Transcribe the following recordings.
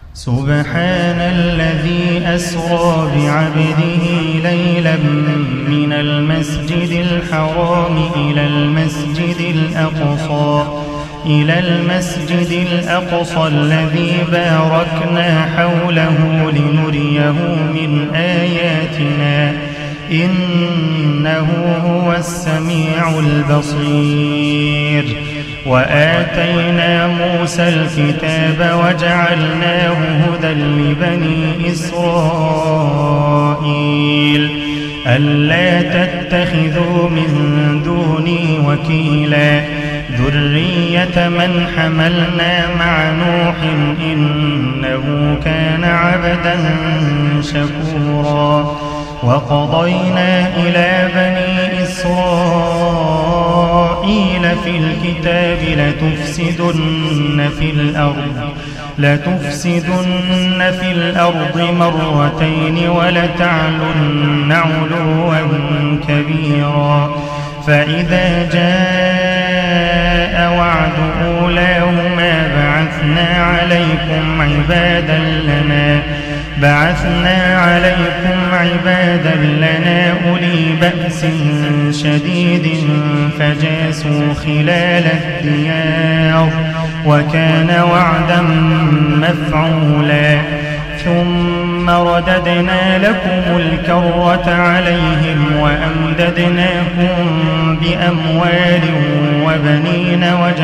سبحان الذي أسرى بعبده ليلا من المسجد الحرام إلى المسجد الأقصى الذي باركنا حوله لنريه من آياتنا إنه هو السميع البصير. وآتينا موسى الكتاب وجعلناه هدى لبني إسرائيل ألا تتخذوا من دوني وكيلا ذرية من حملنا مع نوح إنه كان عبدا شكورا. وقضينا إلى بني إسرائيل في الكتاب لتفسدن في الأرض مرتين ولتعلن علوا كبيرا. فإذا جاء وعد أولاهما بعثنا عليكم عبادا لنا أولي بأس شديد فجاسوا خلال الديار وكان وعدا مفعولا. ثم رددنا لكم الكرة عليهم وأمددناكم بأموال وبنين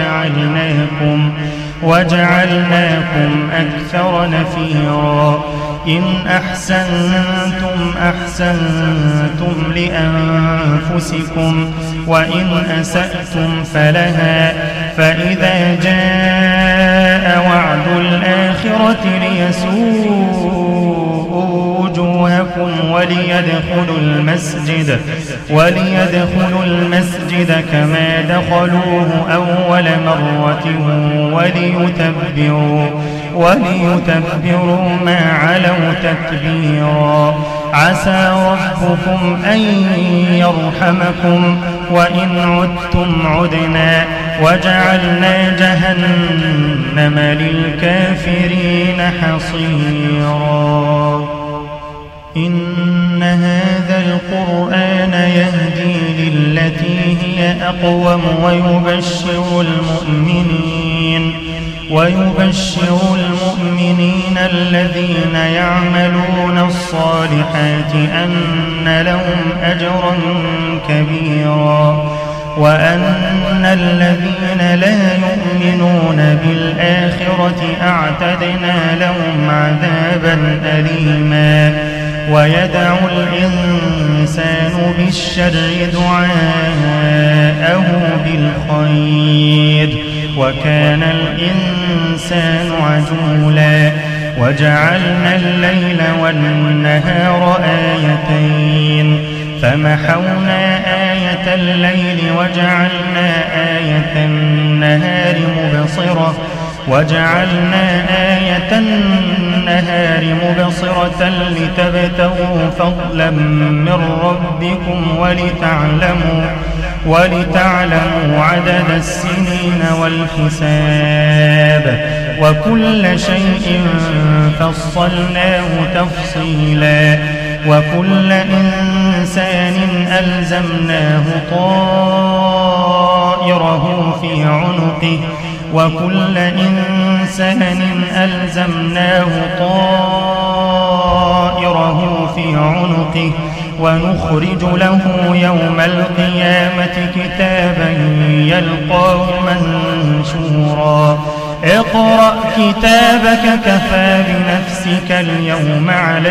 وجعلناكم أكثر نفيرا. إن أحسنتم لأنفسكم وإن أسأتم فلها. فإذا جاء وعد الآخرة ليسوءوا وجوهكم وليدخلوا المسجد كما دخلوه أول مرة وليتبروا ما علوا تتبيرا. عسى ربكم أن يرحمكم وإن عدتم عدنا وجعلنا جهنم للكافرين حصيرا. إن هذا القرآن يهدي للتي هي أقوم ويبشر المؤمنين الذين يعملون الصالحات أن لهم أجرا كبيرا وأن الذين لا يؤمنون بالآخرة أعتدنا لهم عذابا أليما. ويدعو الإنسان بالشر دعاءه بالخير وكان الإنسان عجولا. وجعلنا الليل والنهار آيتين فمحونا آية الليل وجعلنا آية النهار مبصرة لتبتغوا فضلا من ربكم ولتعلموا عدد السنين والحساب وكل شيء فصلناه تفصيلا. وكل إنسان ألزمناه طائره في عنقه ونخرج له يوم القيامة كتابا يلقاه منشورا. اقرأ كتابك كفى بنفسك اليوم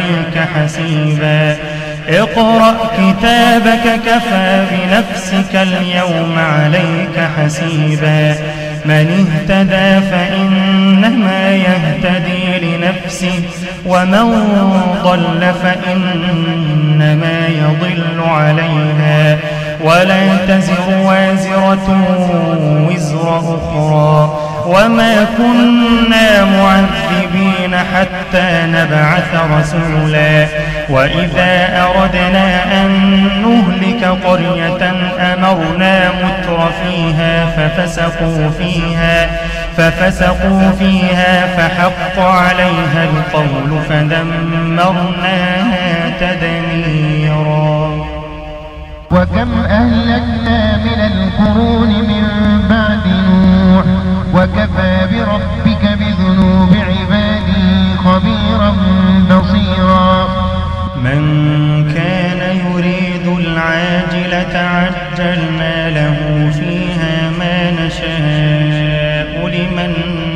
عليك حسيبا. من اهتدى فإنما يهتدي لنفسه ومن ضل فإنما يضل عليها ولا تزر وازرة وزر أخرى وما كنا معذبين حتى نبعث رسولا. وإذا أردنا أن نهلك قرية أمرنا متر فيها ففسقوا فيها فحق عليها القول فدمرناها تدميرا. وكم أهلكنا من القرون من بعد نوح وكفى بربك بذنوب عباده خبيرا بصيرا. من كان يريد العاجلة عجلنا له فيها ما نشاء لمن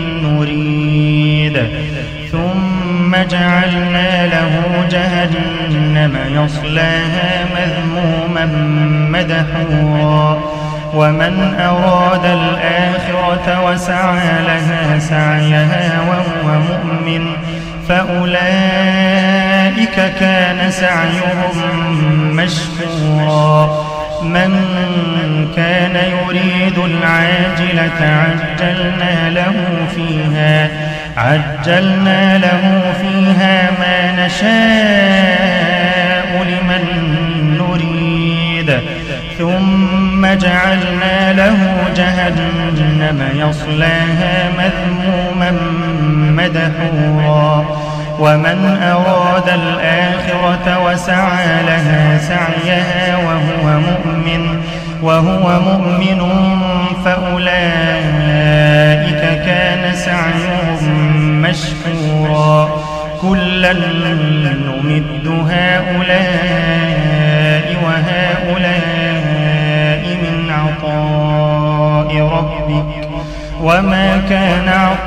نريد ثم جعلنا له جهنم يصلاها مذموما مدحورا. ومن أراد الآخرة وسعى لها سعيها وهو مؤمن فأولئك كان سعيهم مشكورا. من كان يريد العاجلة عجلنا له فيها ما نشاء لمن نريد ثم جعلنا له جهنم يصلاها مذموما مدحورا. ومن أراد الآخرة وسعى لها سعيها وهو مؤمن فأولئك كان سعيهم مشكورا. كلا نمد هؤلاء وهؤلاء من عطاء ربك وما كان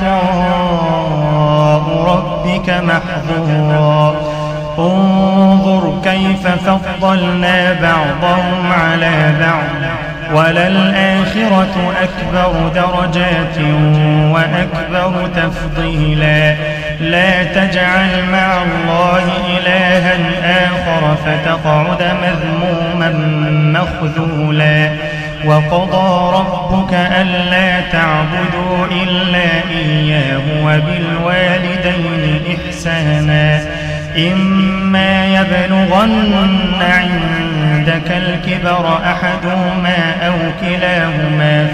عطاء ربك محظورا. انظر كيف فضلنا بعضهم على بعض وللآخرة أكبر درجات وأكبر تفضيلا. لا تجعل مع الله إلها آخر فتقعد مذموما مخذولا. وقضى ربك ألا تعبدوا إلا إياه وبالوالدين إحسانا. إما يبلغن عندك الكبر أحدهما أو كلاهما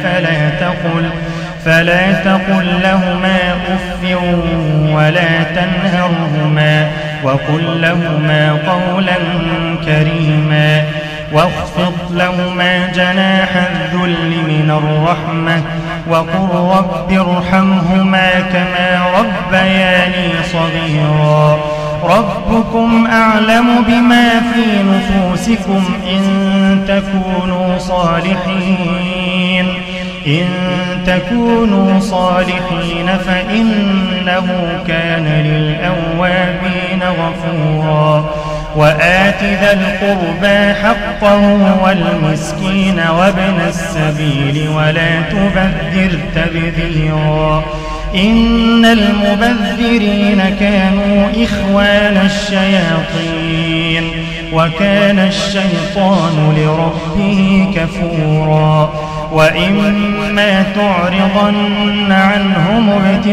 فلا تقل لهما أف ولا تنهرهما وقل لهما قولا كريما. واخفض لهما جناح الذل من الرحمة وقل رب ارحمهما كما ربياني صغيرا. ربكم أعلم بما في نفوسكم إن تكونوا صالحين فإنه كان للأوابين غفورا. وآت ذا القربى حقه والمسكين وابن السبيل ولا تبذر تبذيرا. إن المبذرين كانوا إخوان الشياطين وكان الشيطان لربه كفورا. وإما تعرضن عنهم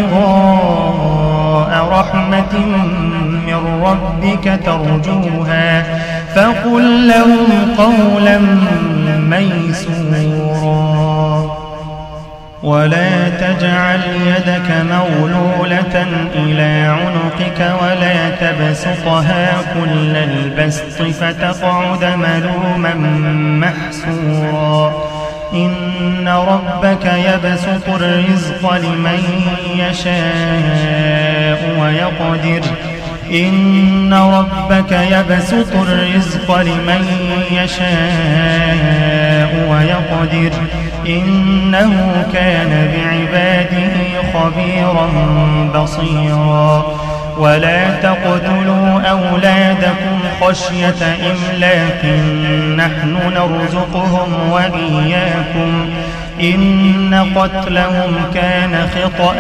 ابتغاء رحمة من ربك ترجوها فقل لهم قولا ميسورا. ولا تجعل يدك مغلولة إلى عنقك ولا تبسطها كل البسط فتقعد ملوما محسورا. إن ربك يبسط الرزق لمن يشاء ويقدر إنه كان بعباده خبيرا بصيرا. ولا تقتلوا أولادكم خشية إملاق نحن نرزقهم وإياكم إن قتلهم كان خطأ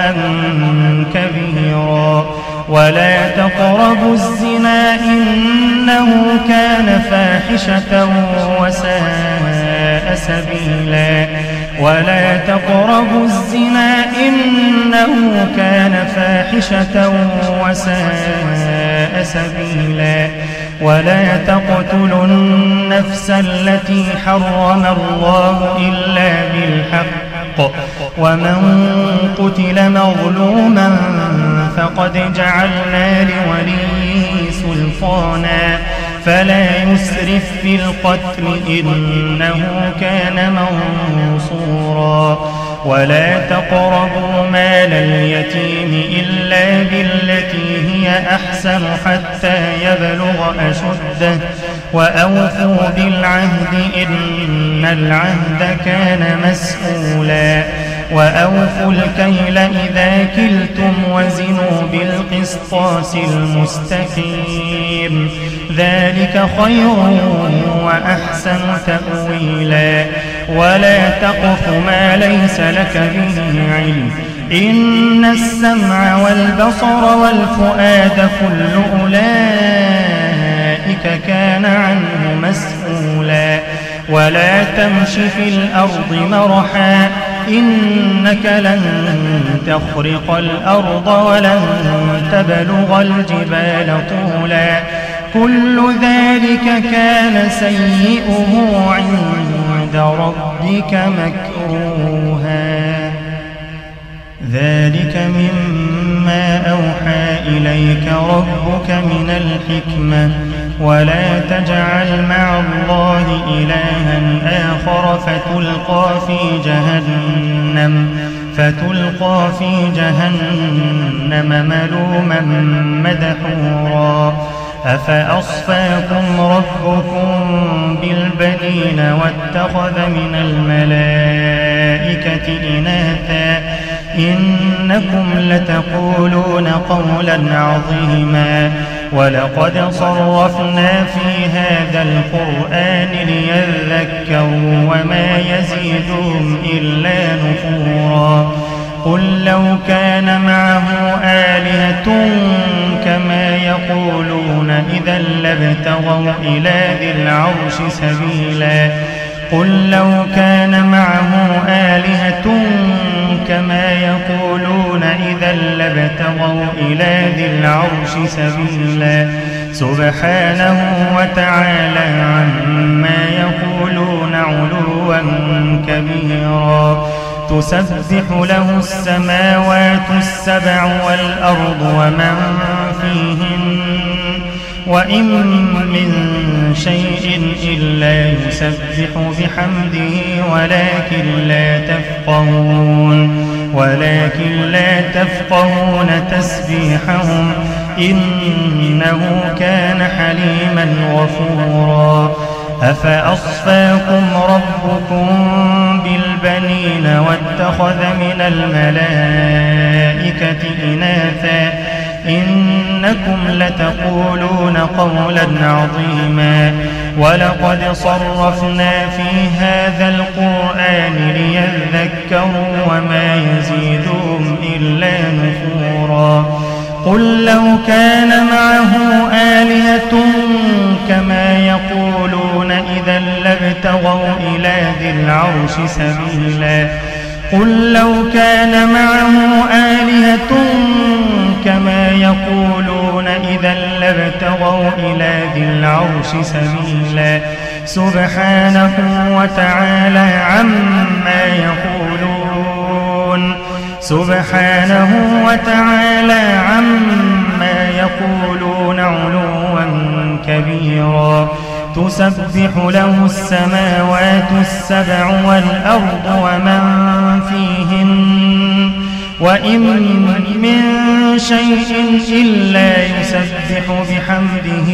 كبيرا. ولا تقربوا الزنا إنه كان فاحشة وساء سبيلا. ولا تقربوا الزنا إنه كان فاحشة وساء سبيلا. ولا تقتلوا النفس التي حرم الله إلا بالحق ومن قتل مظلوما فقد جعلنا لوليه سلطانا فلا يسرف في القتل إنه كان منصورا ولا تقربوا مال اليتيم إلا بالتي هي أحسن حتى يبلغ أشده وأوفوا بالعهد إن العهد كان مسؤولا وأوفوا الكيل إذا كلتم وزنوا بالقسطاس المستقيم ذلك خير وأحسن تأويلا ولا تقف ما ليس لك به علم إن السمع والبصر والفؤاد كل أولئك كان عنه مسؤولا ولا تمش في الأرض مرحا إنك لن تخرق الأرض ولن تبلغ الجبال طولا كل ذلك كان سيئه عند ربك مكروها ذلك مما أوحى إليك ربك من الحكمة ولا تجعل مع الله إلها آخر فتلقى في جهنم ملوما مدحورا أفأصفاكم ربكم بالبنين واتخذ من الملائكة إناثا إنكم لتقولون قولا عظيما ولقد صرفنا في هذا القرآن ليذكروا وما يزيدهم إلا نفورا قل لو كان معه آلهة كما يقولون إذا لابتغوا إلى ذي العرش سبيلا قل لو كان معه آلهة كما يقولون إذا لابتغوا إلى ذي العرش سبيلا سبحانه وتعالى عما يقولون علوا كبيرا تسبح له السماوات السبع والأرض ومن فيهن وإن من شيء إلا يسبح بحمده ولكن لا تفقهون تسبيحهم إنه كان حليما غفورا أفأصفاكم ربكم بالبنين واتخذ من الملائكة إناثا إنكم لتقولون قولا عظيما ولقد صرفنا في هذا القرآن ليذكروا وما يزيدهم إلا نفورا قل لو كان معه آلهة كما يقولون إذا لابتغوا إلى ذي العرش سبيلا قل لو كان معه آلهة كما يقولون إذا لابتغوا إلى ذي العرش سبيلا سبحانه وتعالى عما يقولون علوا كبيرا تسبح له السماوات السبع والأرض ومن فيهن وإن من شيء إلا يسبح بحمده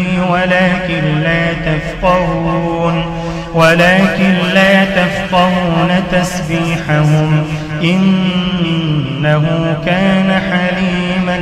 ولكن لا تفقهون تسبيحهم إنه كان حليما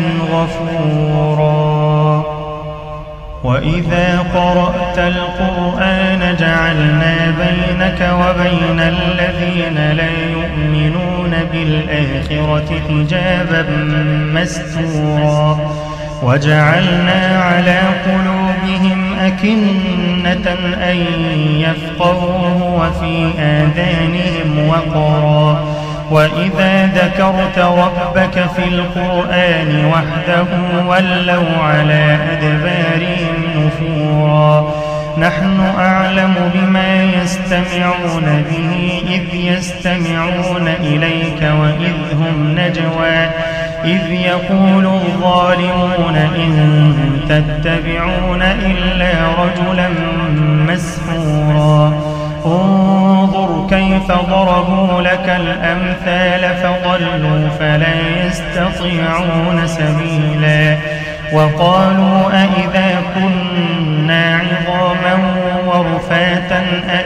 غفورا وإذا قرأت القرآن جعلنا بينك وبين الذين لا يؤمنون بالآخرة حجابا مستورا وجعلنا على قلوبهم أكنة أن يفقهوه وفي آذانهم وقرا وإذا ذكرت ربك في القرآن وحده ولوا على أدبارهم نفورا نحن أعلم بما يستمعون به إذ يستمعون إليك وإذ هم نجوى إذ يقول الظالمون إن تتبعون إلا رجلا مسحورا انظر كيف ضربوا لك الأمثال فضلوا فلا يستطيعون سبيلا وقالوا أئذا كنا عظاما ورفاتا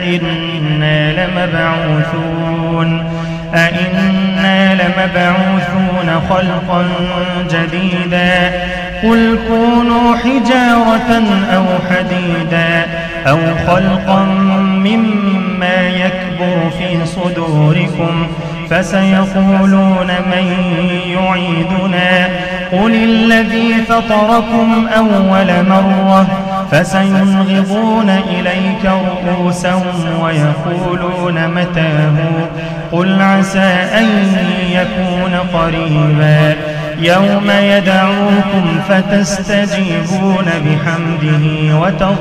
أئنا لمبعوثون خلقا جديدا قل كونوا حجارة أو حديدا أو خلقا مما يكبر في صدوركم فسيقولون من يعيدنا قل الذي فطركم أول مرة فسينغضون إليك رؤوسهم ويقولون متاه قل عسى أن يكون قريبا يوم يدعوكم فتستجيبون بحمده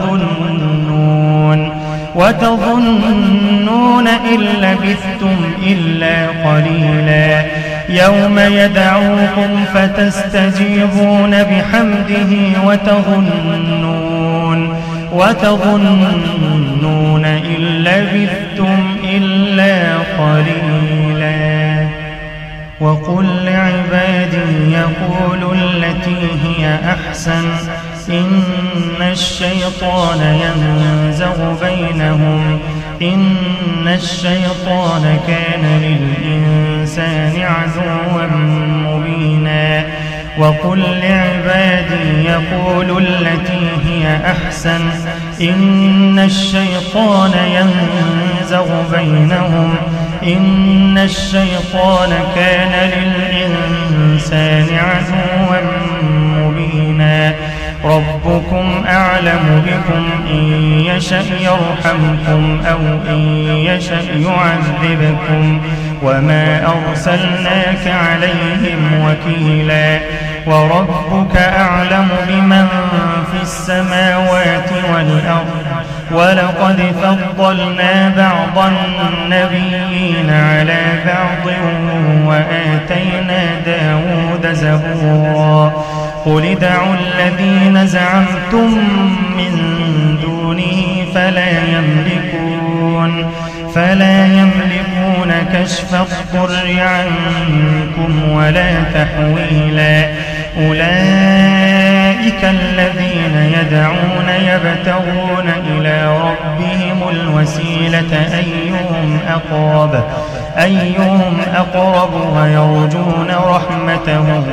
وتظنون إن لبثتم إلا قليلا يوم يدعوكم فتستجيبون بحمده وتظنون إن لبثتم إلا قليلا وقل لعبادي يقولوا التي هي أحسن إن الشيطان كان للإنسان عدوا مبينا وقل لعبادي يقولوا التي هي أحسن إن الشيطان كان للإنسان عدوا مبينا ربكم أعلم بكم إن يشأ يرحمكم أو إن يشأ يعذبكم وما أرسلناك عليهم وكيلا وربك أعلم بمن في السماوات والأرض ولقد فضلنا بعض النبيين على بعض وآتينا داود زبورا قل ادعوا الذين زعمتم من دونه فلا يملكون كشف الضر عنكم ولا تحويلا أولئك الذين يدعون يبتغون إلى ربهم الوسيلة أيهم أقرب ويرجون رحمته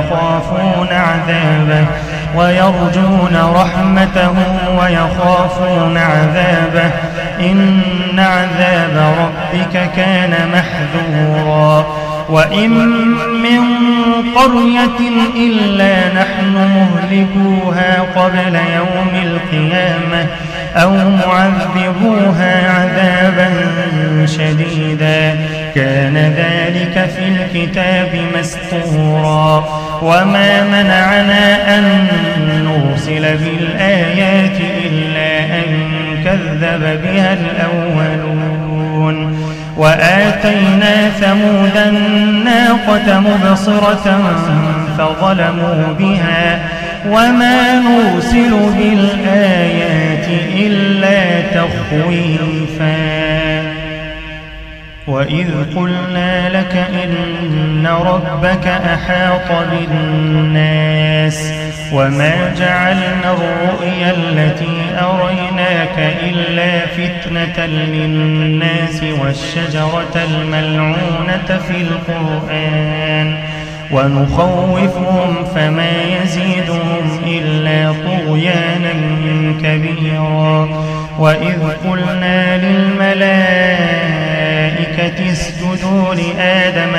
ويخافون عذابه إن عذاب ربك كان محذورا وإن من قرية إلا نحن مهلكوها قبل يوم القيامة أو معذبوها عذابا شديدا كان ذلك في الكتاب مسطورا وما منعنا أن نرسل بالآيات إلا أن كذب بها الأولون وآتينا ثمود الناقة مبصرة فظلموا بها وما نرسل بالآيات إلا تخويفا وإذ قلنا لك إن ربك أحاط بالناس وما جعلنا الرؤيا التي أريناك إلا فتنة للناس والشجرة الملعونة في القرآن ونخوفهم فما يزيدهم إلا طغيانا كبيرا وإذ قلنا للملائكة اسجدوا لآدم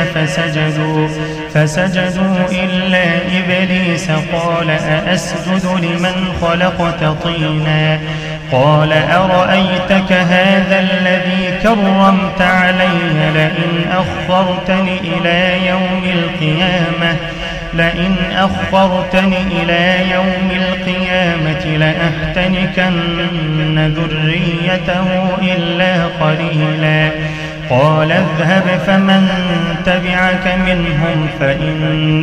فسجدوا إلا إبليس قال أأسجد لمن خلقت طينا قال أرأيتك هذا الذي كرمت علي لئن أخرتني إلى يوم القيامة لأحتنكن ذريته إلا قليلا قال اذهب فمن تبعك منهم فإن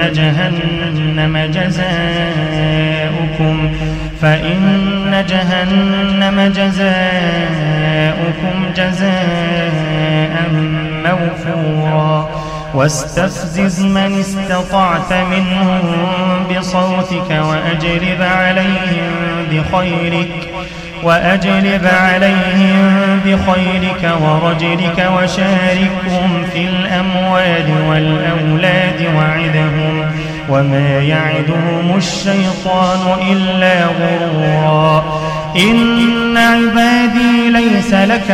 جهنم جزاؤكم جزاء موفورا واستفزز من استطعت منهم بصوتك وأجلب عليهم بخيلك ورجلك وشاركهم في الأموال والأولاد وعدهم وما يعدهم الشيطان إلا غرورا إن عبادي ليس لك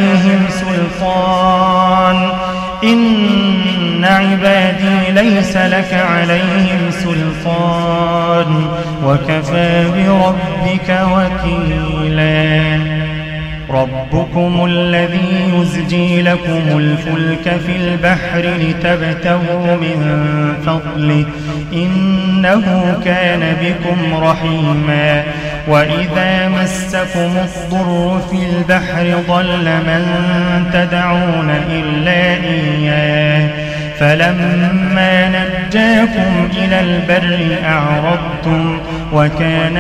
عليهم سلطان وكفى بربك وكيلا ربكم الذي يزجي لكم الفلك في البحر لتبتغوا من فضله إنه كان بكم رحيما وإذا مسكم الضر في البحر ضل من تدعون إلا إياه فلما نجاكم إلى البر أعرضتم وكان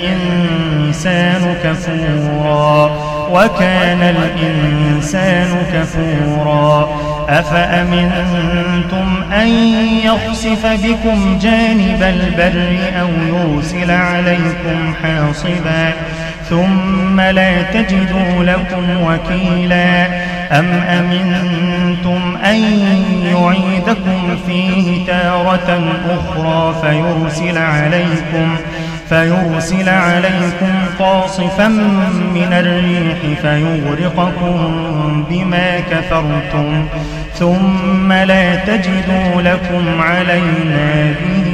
الإنسان كفورا أفأمنتم أن يخسف بكم جانب البر أو يرسل عليكم حاصبا ثم لا تجدوا لكم وكيلا أم أمنتم أن يعيدكم فيه تارة أخرى فيرسل عليكم قاصفا من الريح فيغرقكم بما كفرتم ثم لا تجدوا لكم علينا به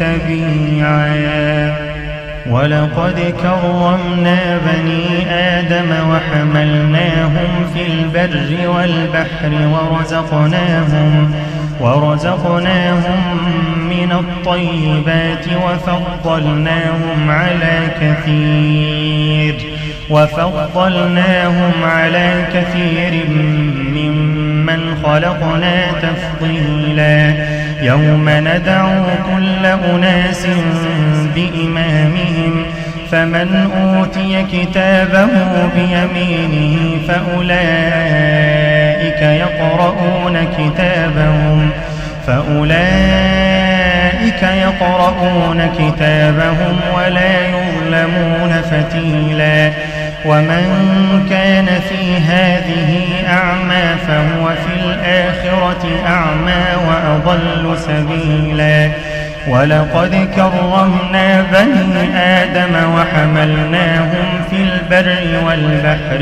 تبيعا ولقد كرمنا بني آدم وحملناهم في البر والبحر ورزقناهم من الطيبات وفضلناهم على كثير ممن خلقنا تفضيلا يوم ندعو كل أناس بإمامهم فمن أوتي كتابه بيمينه فأولئك يقرؤون كتابهم ولا يظلمون فتيلا ومن كان في هذه أعمى فهو في الآخرة أعمى وأضل سبيلا ولقد كرمنا بني آدم وحملناهم في البر والبحر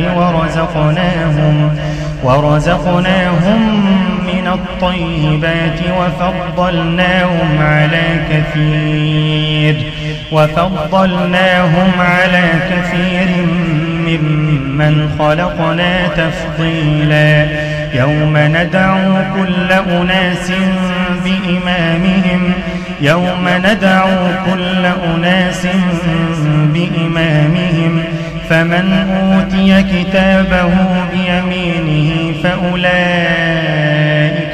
ورزقناهم من الطيبات وفضلناهم على كثير ممن خلقنا تفضيلا يوم ندعو كل أناس بإمامهم فمن أوتي كتابه بيمينه فأولئك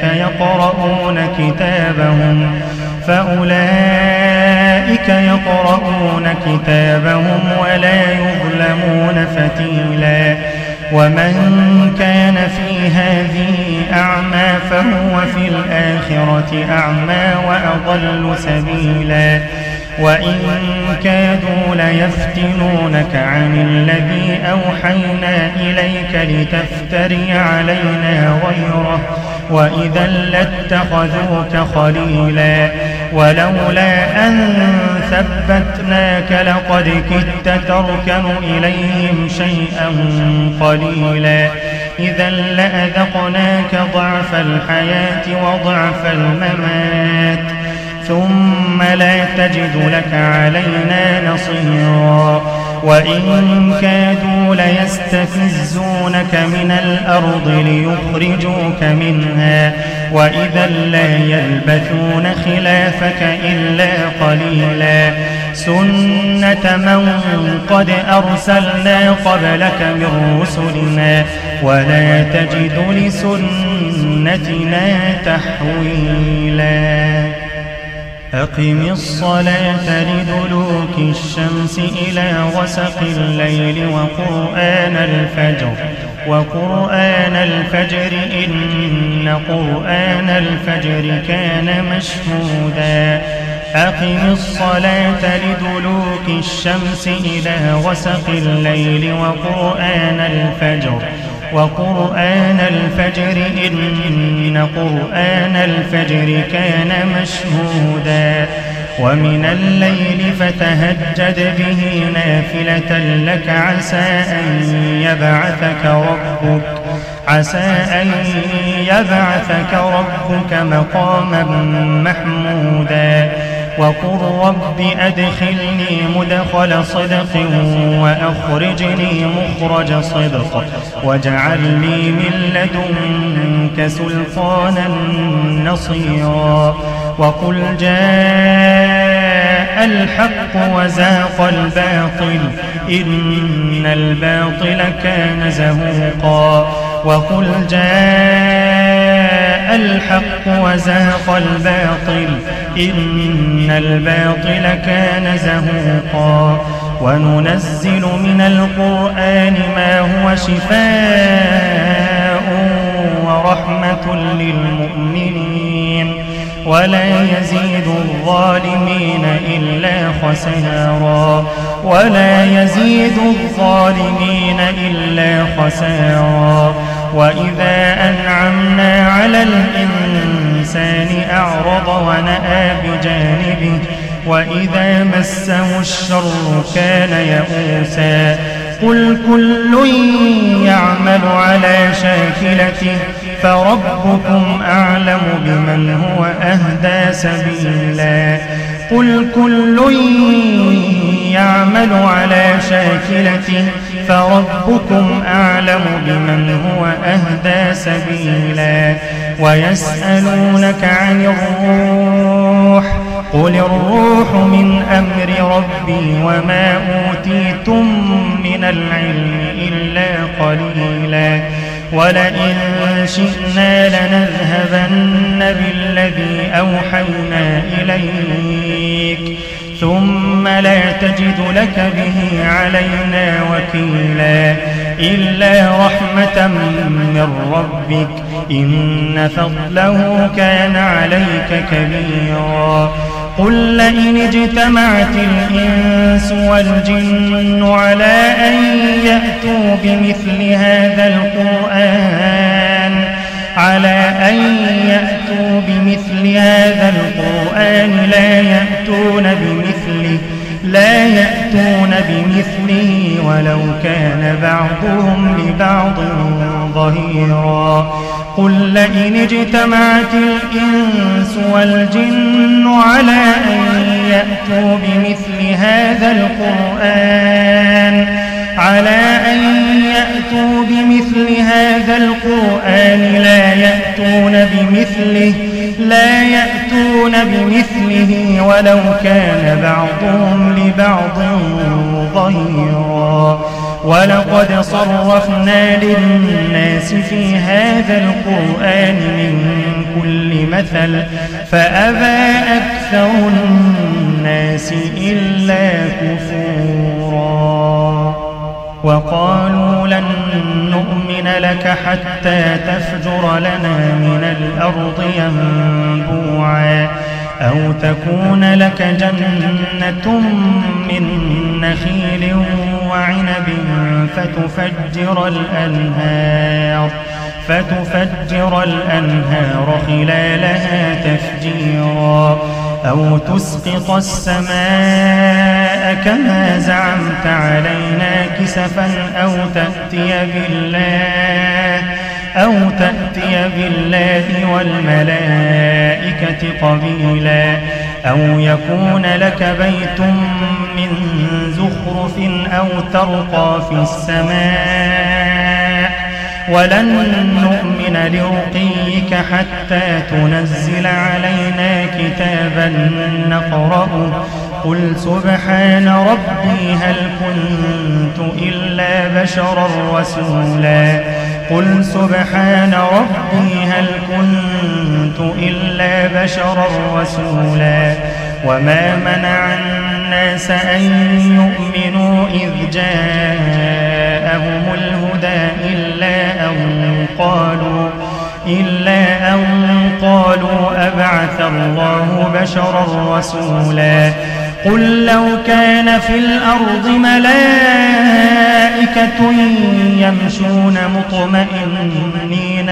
يقرؤون كتابهم ولا يظلمون فتيلا ومن كان في هذه أعمى فهو في الآخرة أعمى وأضل سبيلا وإن كادوا ليفتنونك عن الذي أوحينا إليك لتفتري علينا غيره وإذا لاتخذوك خليلا ولولا أن ثبتناك لقد كدت تركن إليهم شيئا قليلا إذا لأذقناك ضعف الحياة وضعف الممات ثم لا تجد لك علينا نصيرا وإن كادوا ليستفزونك من الأرض ليخرجوك منها وإذا لا يلبثون خلافك إلا قليلا سنة من قد أرسلنا قبلك من رسلنا ولا تجد لسنتنا تحويلا أقم الصلاة لدلوك الشمس إلى غسق الليل وقرآن الفجر إن قرآن الفجر كان مشهودا أقم الصلاة لدلوك الشمس إلى غسق الليل وقرآن الفجر إن قرآن الفجر كان مشهودا ومن الليل فتهجد به نافلة لك عسى أن يبعثك ربك مقاما محمودا وقل رب أدخلني مدخل صدق وأخرجني مخرج صدق واجعل لي من لدنك سلطانا نصيرا وقل جاء الحق وزاق الباطل إن الباطل كان زهوقا وقل جاء الحق وزاق الباطل إن الباطل كان زهوقا وننزل من القرآن ما هو شفاء ورحمة للمؤمنين ولا يزيد الظالمين إلا خسارا وإذا أنعمنا على الإنسان أعرض ونأى بجانبه وإذا مسه الشر كان يئوسا قل كل يعمل على شاكلته فربكم أعلم بمن هو أهدى سبيلا قل كل يعمل على شاكلته فربكم أعلم بمن هو أهدى سبيلا ويسألونك عن الروح قل الروح من أمر ربي وما أوتيتم من العلم إلا قليلا ولئن شئنا لنذهبن بالذي أوحينا إليك ثم لا تجد لك به علينا وكيلا إلا رحمة من ربك إن فضله كان عليك كبيرا قل لئن اجتمعت الإنس والجن على أن يأتوا بمثل هذا القرآن لا يأتون بمثله ولو كان بعضهم لبعض ظهيرا قل لئن اجتمعت الإنس والجن على أن يأتوا بمثل هذا القرآن لا يأتون بمثله ولو كان بعضهم لبعض ظهيرا ولقد صرفنا للناس في هذا القرآن من كل مثل فأبى أكثر الناس إلا كفورا وقالوا لن نؤمن لك حتى تفجر لنا من الأرض ينبوعا أو تكون لك جنة من نخيل وعنب فتفجر الأنهار خلالها تفجيرا أو تسقط السماء كما زعمت علينا كسفا أو تأتي بالله والملائكة قبيلا أو يكون لك بيت من زخرف زخرف أو ترقى في السماء ولن نؤمن لرقيك حتى تنزل علينا كتابا نقرأه قل سبحان ربي هل كنت إلا بشرا رسولا قل سبحان ربي هل كنت إلا بشرا رسولا وما منع الناس أن يؤمنوا إذ جاءهم الهدى إلا أن قالوا أبعث الله بشرا رسولا قل لو كان في الأرض ملائكة يمشون مطمئنين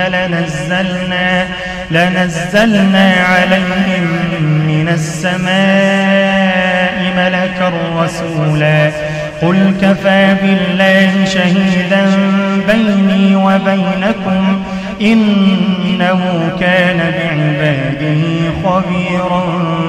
لنزلنا عليهم من السماء ملكا رسولا قل كفى بالله شهيدا بيني وبينكم إنه كان بعباده خبيرا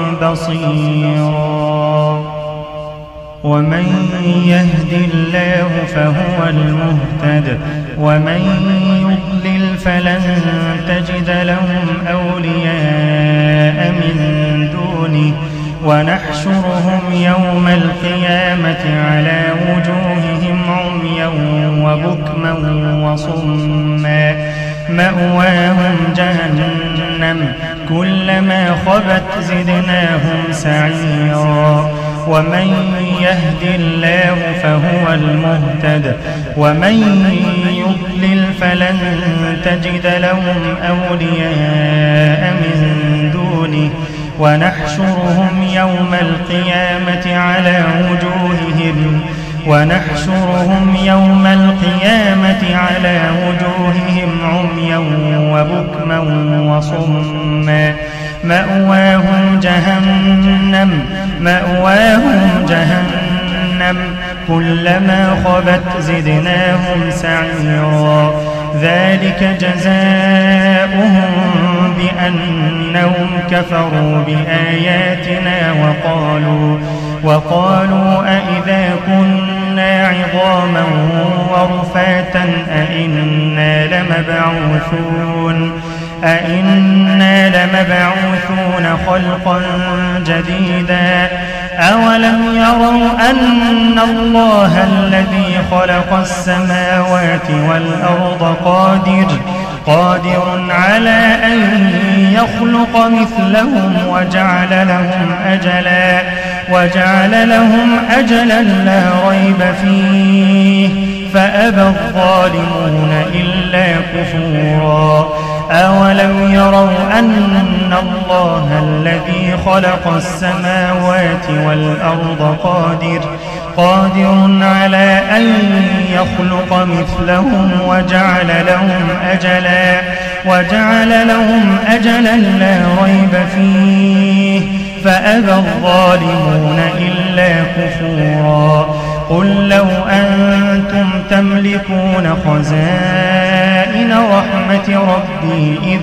بصيرا ومن يهد الله فهو المهتد ومن يضلل فلن تجد لهم أولياء من دونه ونحشرهم يوم القيامة على وجوههم عميا وبكما وصما مأواهم جهنم كلما خبت زدناهم سعيرا ومن يهد الله فهو المهتد ومن يضلل فلن تجد لهم أولياء من دونه ونحشرهم يوم القيامة على وجوههم عميا وبكما وصما مأواهم جهنم كلما خبت زدناهم سعيرا ذلك جزاؤهم بأنهم كفروا بآياتنا وقالوا أئذا كنا عظاما ورفاتا أئنا لمبعوثون خلقا جديدا أولم يروا أن الله الذي خلق السماوات والأرض قادر على أن يخلق مثلهم وجعل لهم أجلا لا ريب فيه فأبى الظالمون إلا كفورا أولم يروا أن الله الذي خلق السماوات والأرض قادر على أن يخلق مثلهم وجعل لهم أجلا لا ريب فيه فأبى الظالمون إلا كفورا قل لو أنتم تملكون خزائن رحمة ربي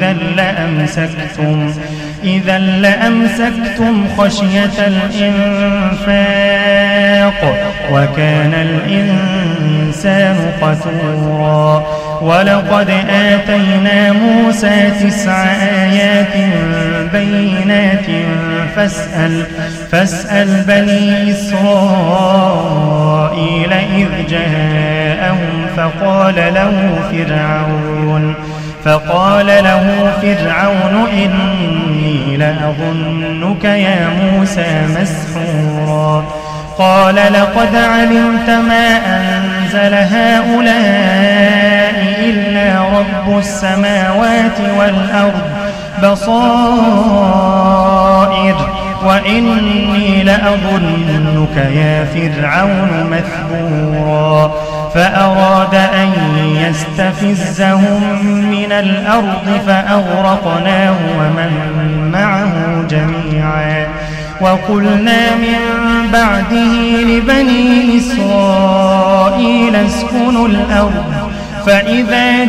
إذا لأمسكتم خشية الإنفاق وكان الإنسان قتورا ولقد آتينا موسى 9 آيات بينات فاسأل بني إسرائيل إذ جاءهم فقال له فرعون إني لأظنك يا موسى مسحورا قال لقد علمت ما أنزل هؤلاء إلا رب السماوات والأرض بصائر وإني لأظنك يا فرعون مثبورا فأراد أن يستفزهم من الأرض فأغرقناه ومن معه جميعا وقلنا من بعده لبني إسرائيل اسكنوا الأرض فإذا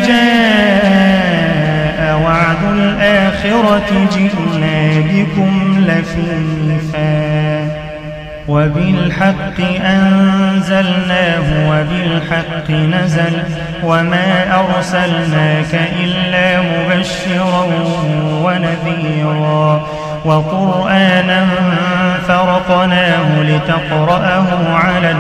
جاء وعد الآخرة جئنا بكم لفيفا وبالحق أنزلناه وبالحق نزل وما أرسلناك إلا مبشرا ونذيرا وقرآنا فرقناه لتقرأه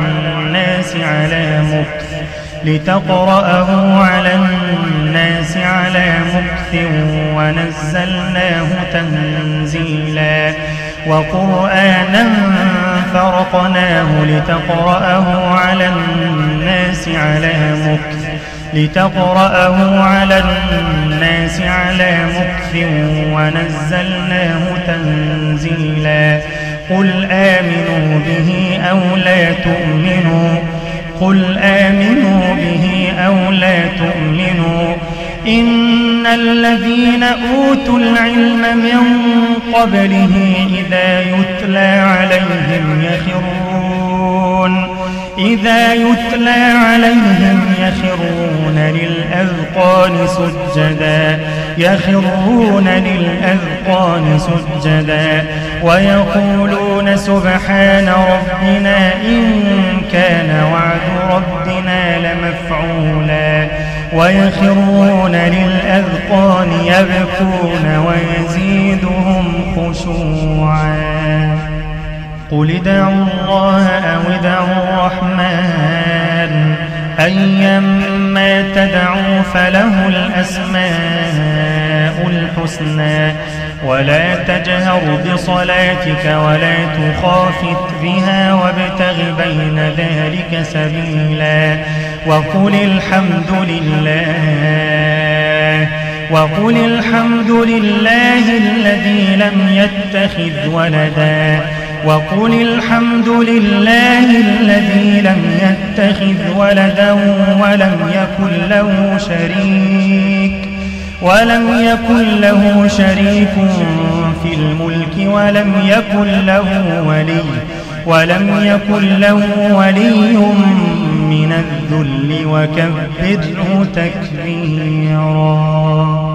على الناس على مكث ونزلناه تنزيلا وقرآنا فرقناه لتقرأه على الناس على مكث ونزلناه تنزيلا قل آمنوا به أو لا تؤمنوا إن الذين أوتوا العلم من قبله إذا يتلى عليهم يخرون للأذقان سجدا ويقولون سبحان ربنا إن كان وعد ربنا لمفعولا ويخرون للأذقان يبكون ويزيدهم خشوعا قل ادعوا الله أو ادعوا الرحمن أيما تدعوا فله الأسماء الحسنى ولا تجهر بصلاتك ولا تخافت بها وابتغ بين ذلك سبيلا وقل الحمد لله الذي لم يتخذ ولدا ولم يكن له شريك في الملك ولم يكن له ولي من الذل وكبره تكبيرا